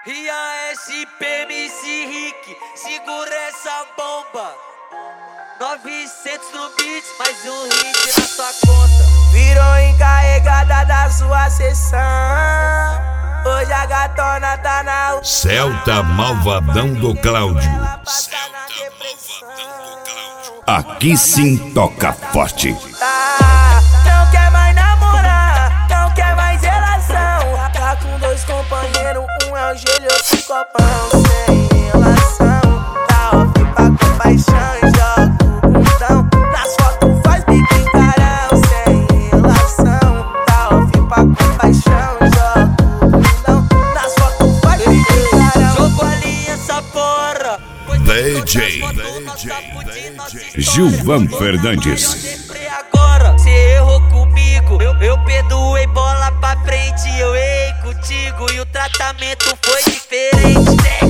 Rian SP, MC Rick, segura essa bomba. 900 no beat, mais um hit na sua conta. Virou encarregada da sua sessão. Hoje a gatona tá na Celta Malvadão do Cláudio. Aqui sim toca forte. Não quer mais namorar, não quer mais relação. Tá com dois companheiros, um é o gelo e outro copão. Sem relação, tá off pra compaixão. Joga o bundão, nas fotos faz bico em carão. Sem relação, tá off pra compaixão. Joga o bundão, nas fotos faz bico em carão. Jogou a linha essa porra. DJ Gilvan Fernandes. Agora, cê errou comigo, eu perdoei, bola pra frente. Eu errei contigo e o tratamento foi diferente.